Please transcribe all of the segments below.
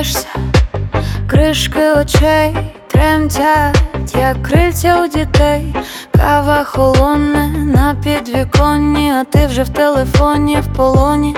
смієшся, кришки очей тремтять, як крильця у дітей. Кава холоне на підвіконні, а ти вже в телефоні в полоні.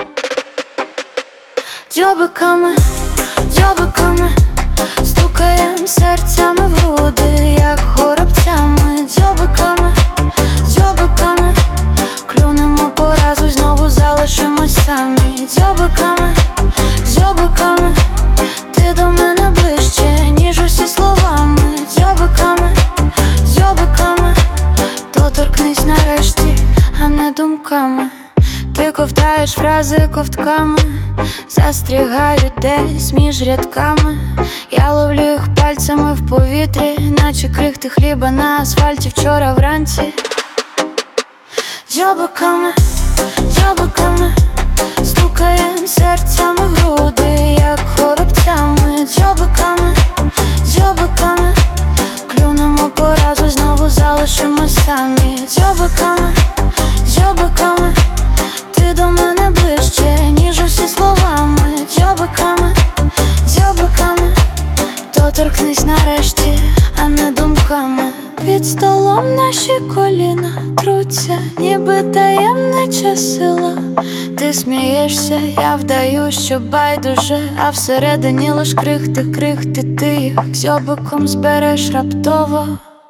Дзьобиками, дзьобиками стукаєм серцями в груди, як горобцями. Дзьобиками, дзьобиками клюнемо поразу, знову залишимось самі. Дзьобиками, дзьобиками ти до мене ближче, ніж усі словами. Дзьобиками, дзьобиками доторкнись нарешті, а не думками. Ти ковтаєш фрази ковтками, застрягають десь між рядками. Я ловлю їх пальцями в повітрі, наче крихти хліба на асфальті вчора вранці. Дзьобиками, дзьобиками стукаєм серцями в груди, як горобцями. Дзьобиками, дзьобиками клюнемо поразу, знову залишимось самі. Дзьобиками, дзьобиками ти до мене ближче, ніж усі словами. Дзьобиками, дзьобиками доторкнись нарешті, а не думками. Під столом наші коліна труться, ніби таємнича сила. Ти смієшся, я вдаю, що байдуже, а всередині лиш крихти, крихти ти їх дзьобиком збереш раптово.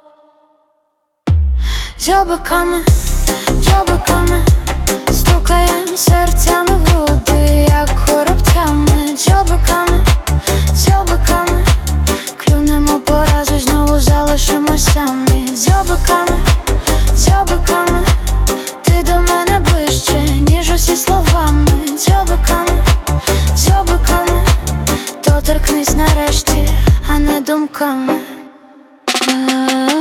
Дзьобиками, дзьобиками стукаєм серцями в груди, як горобцями. Дзьобиками, дзьобиками клюнемо поразу, знову залишимось самі. Дзьобиками, дзьобиками ти до мене ближче, ніж усі словами. Дзьобиками, дзьобиками доторкнись нарешті, а не думками.